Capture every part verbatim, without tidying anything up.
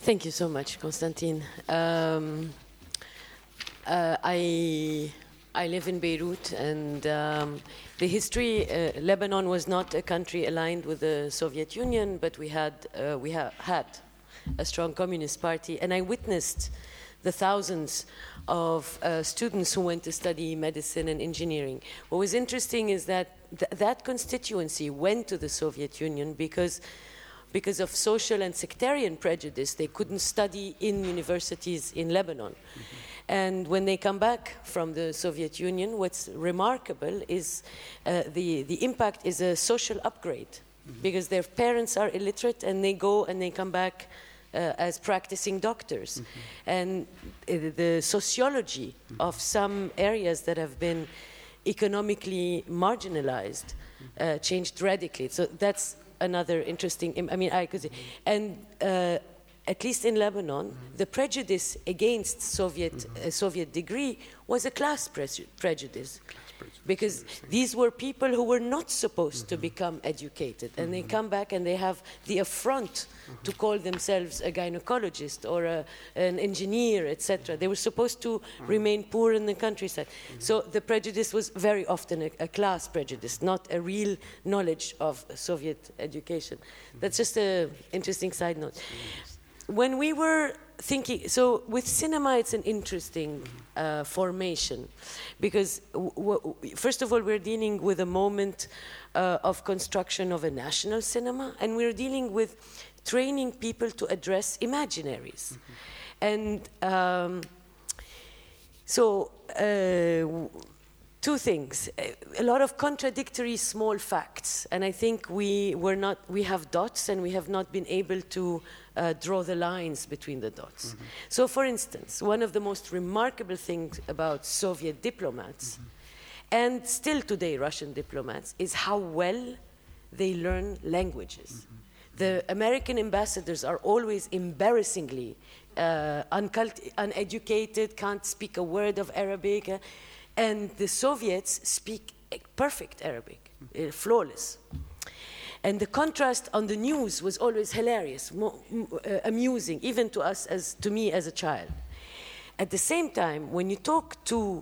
Thank you so much, Konstantin. Um, uh, I I live in Beirut, and um, the history. Uh, Lebanon was not a country aligned with the Soviet Union, but we had uh, we ha had a strong communist party, and I witnessed the thousands of uh, students who went to study medicine and engineering. What was interesting is that th that constituency went to the Soviet Union because. Because of social and sectarian prejudice, they couldn't study in universities in Lebanon. Mm-hmm. And when they come back from the Soviet Union, what's remarkable is uh, the, the impact is a social upgrade, mm-hmm. because their parents are illiterate and they go and they come back uh, as practicing doctors. Mm-hmm. And uh, the sociology mm-hmm. of some areas that have been economically marginalized uh, changed radically. So that's another interesting, I mean, I could say, and uh, at least in Lebanon, mm-hmm. the prejudice against Soviet, mm-hmm. uh, Soviet degree was a class pre prejudice. Class prejudice. Because these were people who were not supposed mm-hmm. to become educated, and mm-hmm. they come back and they have the affront mm-hmm. to call themselves a gynecologist or a, an engineer, et cetera. They were supposed to mm-hmm. remain poor in the countryside. Mm-hmm. So the prejudice was very often a, a class prejudice, not a real knowledge of Soviet education. Mm-hmm. That's just an interesting side note. Mm-hmm. When we were thinking, so with cinema, it's an interesting uh, formation, because w w first of all, we're dealing with a moment uh, of construction of a national cinema, and we're dealing with training people to address imaginaries. Mm-hmm. And um, so, uh, two things, a lot of contradictory small facts, and I think we were not, we have dots and we have not been able to uh, draw the lines between the dots. Mm-hmm. So for instance, one of the most remarkable things about Soviet diplomats, mm-hmm. and still today Russian diplomats, is how well they learn languages. Mm-hmm. The American ambassadors are always embarrassingly uh, uneducated, can't speak a word of Arabic, uh, and the Soviets speak perfect Arabic, uh, flawless. And the contrast on the news was always hilarious, mo uh, amusing, even to us, as to me as a child. At the same time, when you talk to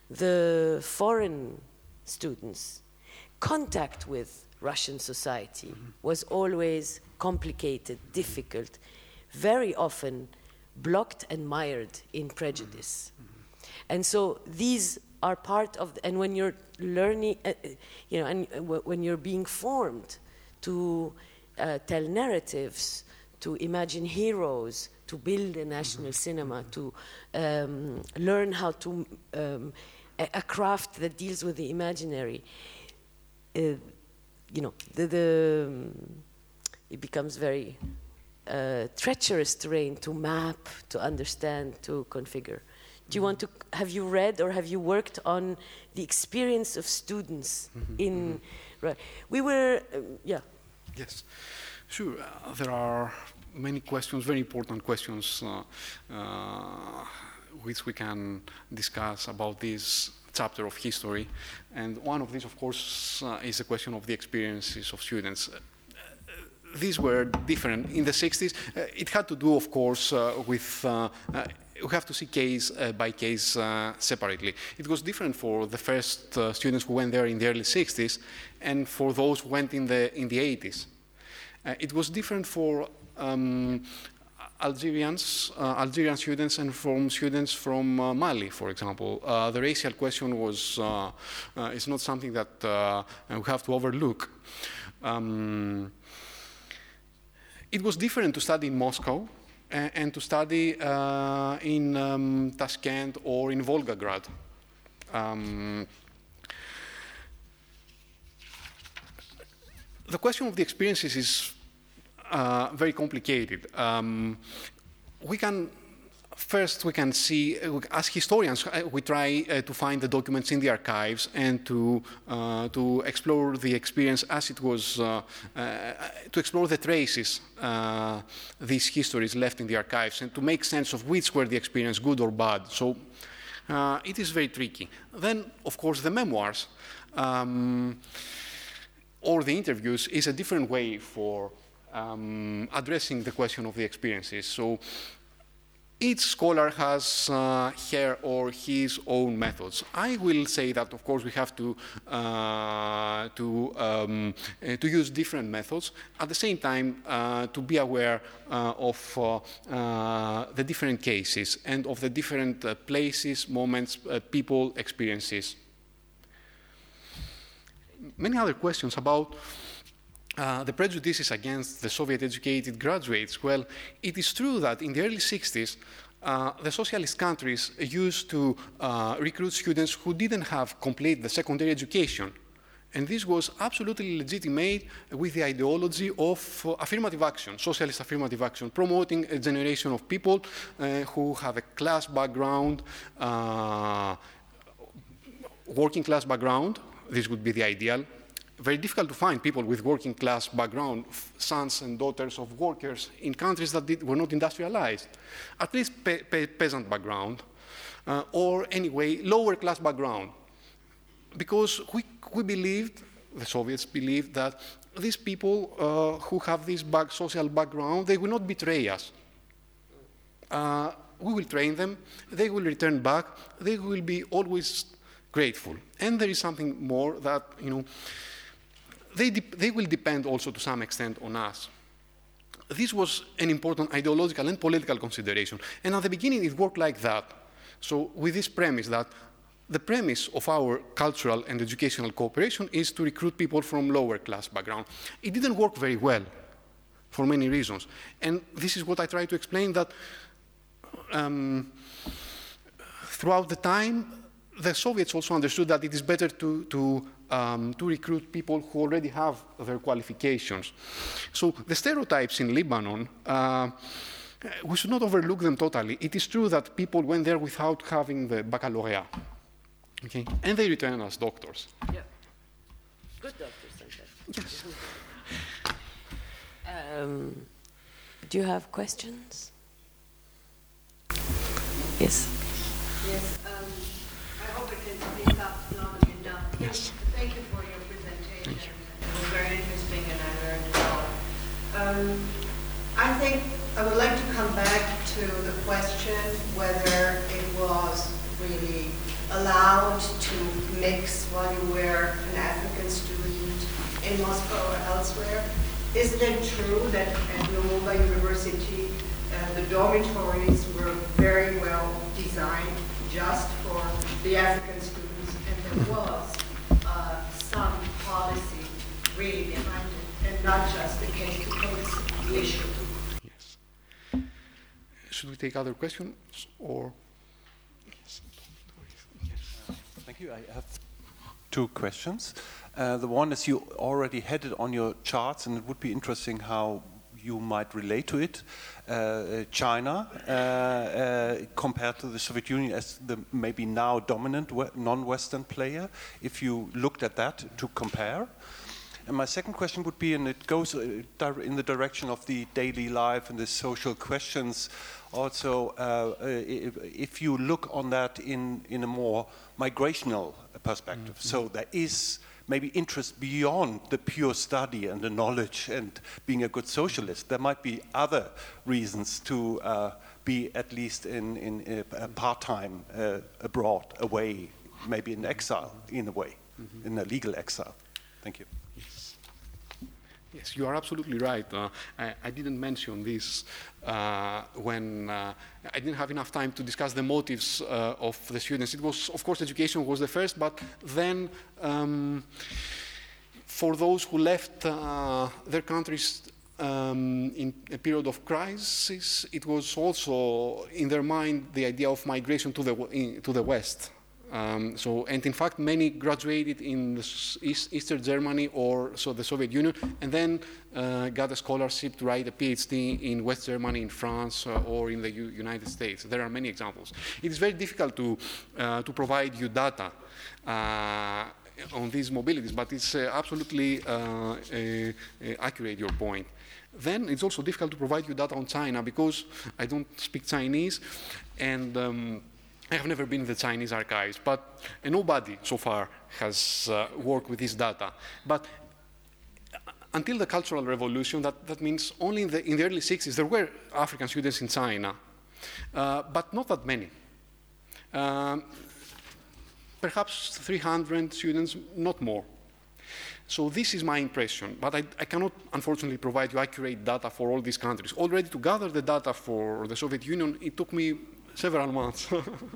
the foreign students, contact with Russian society mm-hmm. was always complicated, difficult, very often blocked and mired in prejudice. Mm-hmm. And so these are part of, the, and when you're learning, uh, you know, and uh, when you're being formed to uh, tell narratives, to imagine heroes, to build a national mm-hmm. cinema, to um, learn how to, um, a, a craft that deals with the imaginary, uh, you know, the, the, um, it becomes very uh, treacherous terrain to map, to understand, to configure. Do you want to, have you read or have you worked on the experience of students mm-hmm, in, mm-hmm. right? We were, uh, yeah. Yes, sure. Uh, there are many questions, very important questions, uh, uh, which we can discuss about this chapter of history. And one of these, of course, uh, is the question of the experiences of students. Uh, these were different. In the sixties, uh, it had to do, of course, uh, with uh, uh, you have to see case uh, by case uh, separately. It was different for the first uh, students who went there in the early sixties and for those who went in the, in the eighties. Uh, it was different for um, Algerians, uh, Algerian students and from students from uh, Mali, for example. Uh, the racial question was, uh, uh, is not something that uh, we have to overlook. Um, it was different to study in Moscow and to study uh, in um, Tashkent or in Volgograd. Um, the question of the experiences is uh, very complicated. Um, we can, first we can see, uh, as historians, uh, we try uh, to find the documents in the archives and to, uh, to explore the experience as it was, uh, uh, to explore the traces uh, these histories left in the archives and to make sense of which were the experience, good or bad. So uh, it is very tricky. Then, of course, the memoirs um, or the interviews is a different way for um, addressing the question of the experiences. So each scholar has uh, her or his own methods. I will say that, of course, we have to uh, to um, uh, to use different methods. At the same time, uh, to be aware uh, of uh, uh, the different cases and of the different uh, places, moments, uh, people, experiences. Many other questions about Uh, the prejudices against the Soviet-educated graduates. Well, it is true that in the early sixties, uh, the socialist countries used to uh, recruit students who didn't have completed the secondary education. And this was absolutely legitimate with the ideology of uh, affirmative action, socialist affirmative action, promoting a generation of people uh, who have a class background, uh, working class background. This would be the ideal. Very difficult to find people with working class background, sons and daughters of workers in countries that did, were not industrialized. At least pe pe peasant background, uh, or anyway, lower class background. Because we, we believed, the Soviets believed, that these people uh, who have this back, social background, they will not betray us. Uh, we will train them, they will return back, they will be always grateful. And there is something more that, you know, They, they will depend also to some extent on us. This was an important ideological and political consideration. And at the beginning, it worked like that. So with this premise that the premise of our cultural and educational cooperation is to recruit people from lower class background. It didn't work very well for many reasons. And this is what I try to explain, that um, throughout the time, the Soviets also understood that it is better to, to, um, to recruit people who already have their qualifications. So the stereotypes in Lebanon, uh, we should not overlook them totally. It is true that people went there without having the baccalaureate, okay? And they return as doctors. Yeah, good doctors sometimes. Yes. Um, do you have questions? Yes. Yes. Um, I hope I can speak up long enough. Yes. Thank you for your presentation. You. It was very interesting and I learned a lot. Um, I think I would like to come back to the question whether it was really allowed to mix while you were an African student in Moscow or elsewhere. Isn't it true that at Lumumba University uh, the dormitories were very well designed just for the African students, and there was uh, some policy really behind it, and not just the case-to-case issue. Yes. Should we take other questions, or? Yes. Thank you. I have two questions. Uh, the one is, you already had it on your charts, and it would be interesting how you might relate to it. Uh, China, uh, uh, compared to the Soviet Union as the maybe now dominant non-Western player, if you looked at that to compare. And my second question would be, and it goes uh, in the direction of the daily life and the social questions also, uh, if, if you look on that in, in a more migrational perspective. Mm-hmm. So there is maybe interest beyond the pure study and the knowledge and being a good socialist. There might be other reasons to uh, be at least in, in a, a part-time uh, abroad, away, maybe in exile in a way, mm-hmm. in a legal exile. Thank you. Yes, yes, you are absolutely right. Uh, I, I didn't mention this uh, when uh, I didn't have enough time to discuss the motives uh, of the students. It was, of course, education was the first, but then um, for those who left uh, their countries um, in a period of crisis, it was also in their mind the idea of migration to the, in, to the West. Um, so, and in fact, many graduated in the East, Eastern Germany or so the Soviet Union, and then uh, got a scholarship to write a PhD in West Germany, in France, uh, or in the U United States. There are many examples. It is very difficult to uh, to provide you data uh, on these mobilities, but it's uh, absolutely uh, uh, uh, accurate, your point. Then it's also difficult to provide you data on China because I don't speak Chinese, and um, I have never been in the Chinese archives, but uh, nobody so far has uh, worked with this data. But until the Cultural Revolution, that, that means only in the, in the early sixties, there were African students in China, uh, but not that many. Um, perhaps three hundred students, not more. So this is my impression, but I, I cannot, unfortunately, provide you accurate data for all these countries. Already to gather the data for the Soviet Union, it took me several months.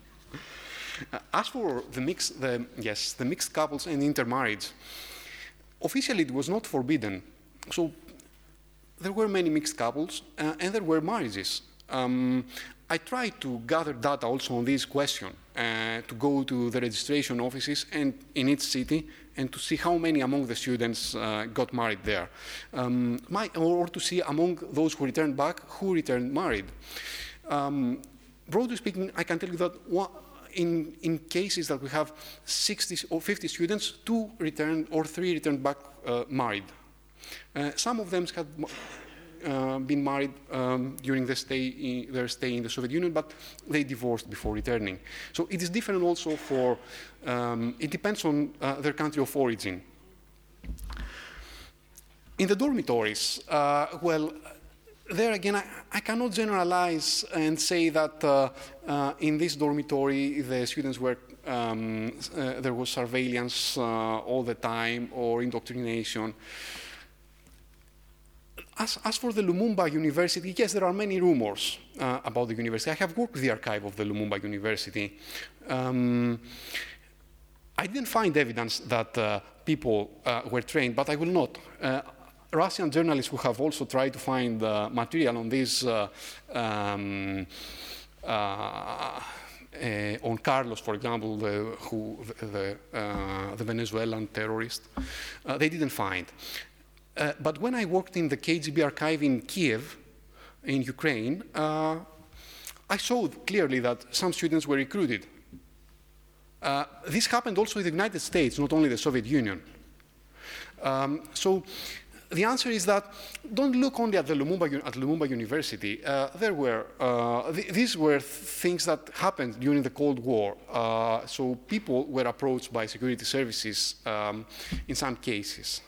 As for the mixed, the, yes, the mixed couples and intermarriage, officially it was not forbidden. So there were many mixed couples, uh, and there were marriages. Um, I tried to gather data also on this question, uh, to go to the registration offices and in each city and to see how many among the students uh, got married there, um, my, or to see among those who returned back who returned married. Um, broadly speaking, I can tell you that one, in, in cases that we have sixty or fifty students, two returned or three returned back uh, married. Uh, some of them had Uh, been married um, during the stay in, their stay in the Soviet Union, but they divorced before returning. So it is different also for, um, it depends on uh, their country of origin. In the dormitories, uh, well, there again, I, I cannot generalize and say that uh, uh, in this dormitory the students were, um, uh, there was surveillance uh, all the time or indoctrination. As, as for the Lumumba University, yes, there are many rumors uh, about the university. I have worked with the archive of the Lumumba University. Um, I didn't find evidence that uh, people uh, were trained, but I will not. Uh, Russian journalists who have also tried to find uh, material on this, uh, um, uh, uh, on Carlos, for example, the, who, the, the, uh, the Venezuelan terrorist, uh, they didn't find. Uh, but when I worked in the K G B archive in Kiev, in Ukraine, uh, I saw clearly that some students were recruited. Uh, this happened also in the United States, not only the Soviet Union. Um, so the answer is that don't look only at the Lumumba, at Lumumba University. Uh, there were, uh, th these were things that happened during the Cold War. Uh, so people were approached by security services um, in some cases.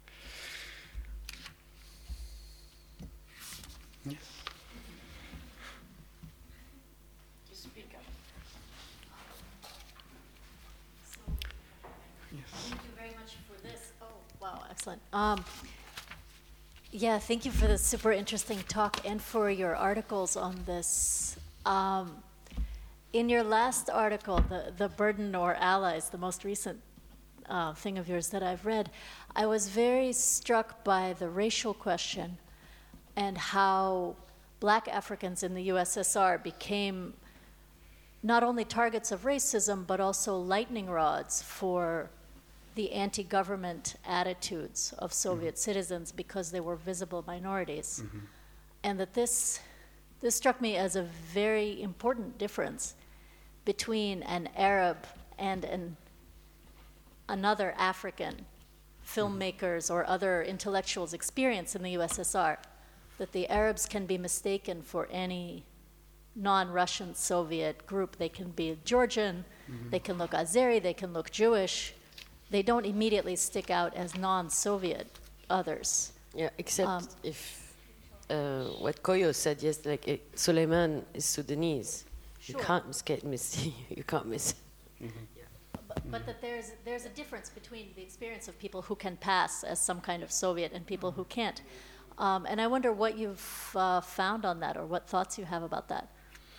Excellent. Um, yeah, thank you for this super interesting talk and for your articles on this. Um, in your last article, the, the Burden or Allies, the most recent uh, thing of yours that I've read, I was very struck by the racial question and how black Africans in the U S S R became not only targets of racism, but also lightning rods for the anti-government attitudes of Soviet mm-hmm. citizens because they were visible minorities. Mm-hmm. And that this, this struck me as a very important difference between an Arab and an, another African filmmakers mm-hmm. or other intellectuals' experience in the U S S R, that the Arabs can be mistaken for any non-Russian Soviet group. They can be Georgian, mm-hmm. they can look Azeri, they can look Jewish. They don't immediately stick out as non-Soviet others. Yeah, except um, if uh, what Koyo said yesterday, like, uh, Suleiman is Sudanese. Sure. You can't miss, miss you can't miss. Mm-hmm. Yeah. But, but that there's there's a difference between the experience of people who can pass as some kind of Soviet and people who can't. Um, and I wonder what you've uh, found on that, or what thoughts you have about that.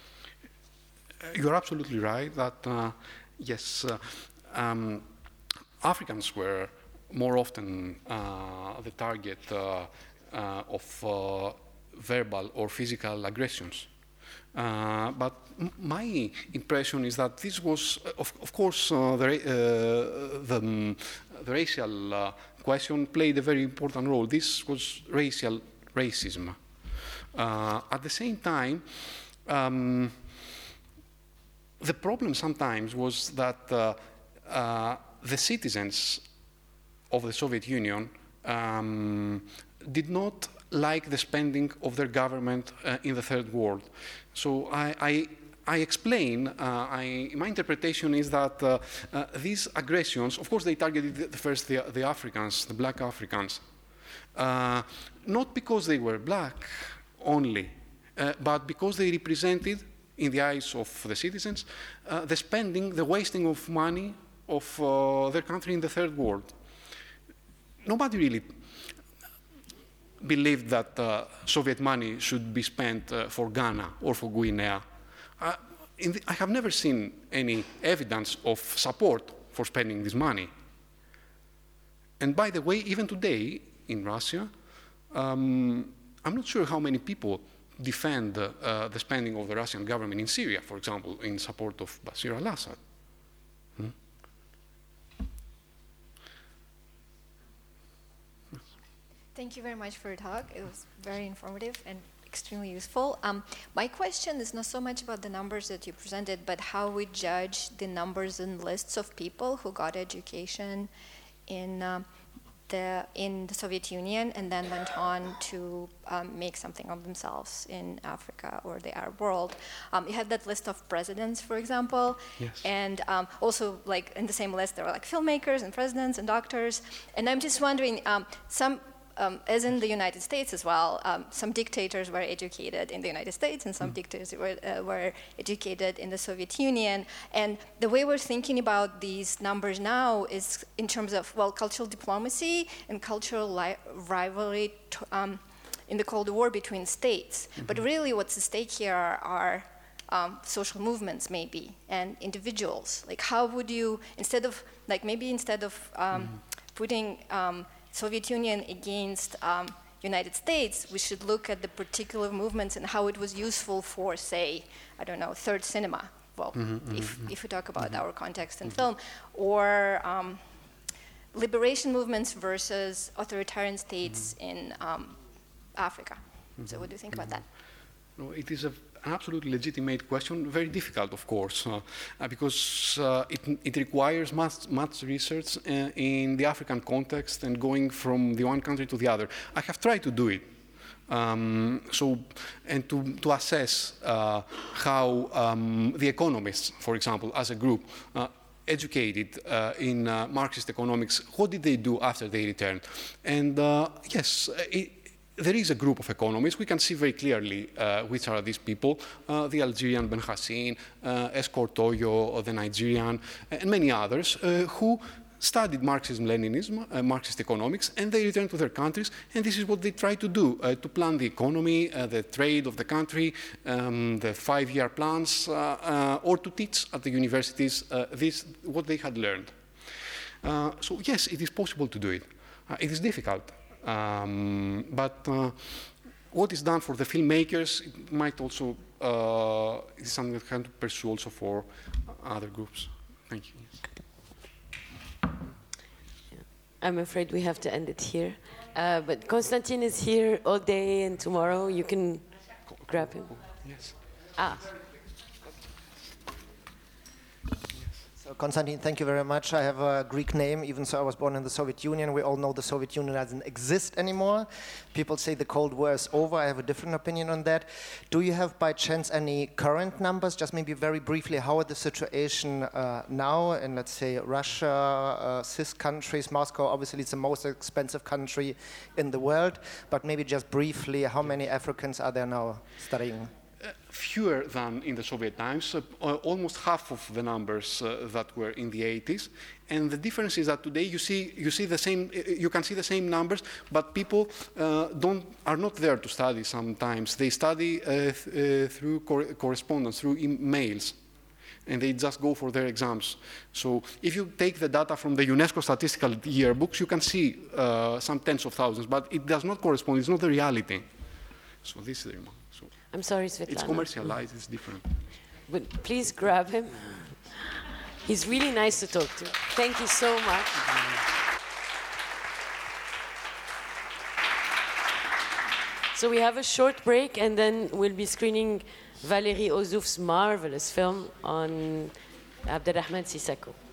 You're absolutely right. That uh, yes. Uh, um, Africans were more often uh, the target uh, uh, of uh, verbal or physical aggressions. Uh, but m my impression is that this was, of, of course, uh, the, uh, the, um, the racial uh, question played a very important role. This was racial racism. Uh, at the same time, um, the problem sometimes was that uh, uh, the citizens of the Soviet Union um, did not like the spending of their government uh, in the Third World. So I, I, I explain, uh, I, my interpretation is that uh, uh, these aggressions, of course they targeted the, the first the, the Africans, the black Africans, Uh, not because they were black only, uh, but because they represented, in the eyes of the citizens, uh, the spending, the wasting of money of uh, their country in the third world. Nobody really believed that uh, Soviet money should be spent uh, for Ghana or for Guinea. Uh, in the, I have never seen any evidence of support for spending this money. And by the way, even today in Russia, um, I'm not sure how many people defend uh, uh, the spending of the Russian government in Syria, for example, in support of Bashar al-Assad. Hmm? Thank you very much for your talk. It was very informative and extremely useful. Um, my question is not so much about the numbers that you presented, but how we judge the numbers and lists of people who got education in um, the in the Soviet Union and then went on to um, make something of themselves in Africa or the Arab world. Um, you had that list of presidents, for example, yes. and um, also like in the same list there were like filmmakers and presidents and doctors. And I'm just wondering, um, some. Um, as in the United States as well, um, some dictators were educated in the United States and some mm. dictators were, uh, were educated in the Soviet Union. And the way we're thinking about these numbers now is in terms of, well, cultural diplomacy and cultural li- rivalry t- um, in the Cold War between states. Mm-hmm. But really what's at stake here are, are um, social movements maybe and individuals. Like how would you, instead of, like maybe instead of um, mm-hmm. putting um, Soviet Union against um, United States, we should look at the particular movements and how it was useful for, say, I don't know, third cinema. Well, mm-hmm, if, mm-hmm. if we talk about mm-hmm. our context in mm-hmm. film, or um, liberation movements versus authoritarian states mm-hmm. in um, Africa. Mm-hmm. So what do you think mm-hmm. about that? No, it is a an absolutely legitimate question, very difficult, of course, uh, uh, because uh, it, it requires much, much research uh, in the African context and going from the one country to the other. I have tried to do it. Um, so, and to, to assess uh, how um, the economists, for example, as a group, uh, educated uh, in uh, Marxist economics, what did they do after they returned? And uh, yes, it, there is a group of economists. We can see very clearly uh, which are these people, uh, the Algerian Ben Hassin, uh, Escort Toyo, the Nigerian, and many others, uh, who studied Marxism-Leninism, uh, Marxist economics, and they returned to their countries, and this is what they try to do, uh, to plan the economy, uh, the trade of the country, um, the five-year plans, uh, uh, or to teach at the universities uh, this, what they had learned. Uh, so yes, it is possible to do it. Uh, it is difficult. Um, but uh, what is done for the filmmakers, it might also, uh, is something that can pursue also for other groups. Thank you. Yes. I'm afraid we have to end it here. Uh, but Konstantin is here all day and tomorrow. You can grab him. Yes. Ah. Konstantin, thank you very much. I have a Greek name, even so I was born in the Soviet Union. We all know the Soviet Union doesn't exist anymore. People say the Cold War is over. I have a different opinion on that. Do you have by chance any current numbers? Just maybe very briefly, how is the situation uh, now in, let's say, Russia, uh, C I S countries? Moscow, obviously, it's the most expensive country in the world. But maybe just briefly, how many Africans are there now studying? Uh, fewer than in the Soviet times, uh, uh, almost half of the numbers uh, that were in the eighties. And the difference is that today you see, you see the same, you can see the same numbers, but people uh, don't, are not there to study sometimes. They study uh, th uh, through cor correspondence, through emails, and they just go for their exams. So if you take the data from the UNESCO statistical yearbooks, you can see uh, some tens of thousands, but it does not correspond, it's not the reality. So this is the remark. So I'm sorry, Svetlana. it's commercialized, it's different. But please grab him. He's really nice to talk to. Thank you so much. So we have a short break, and then we'll be screening Valérie Ozouf's marvelous film on Abderrahmane Sissako.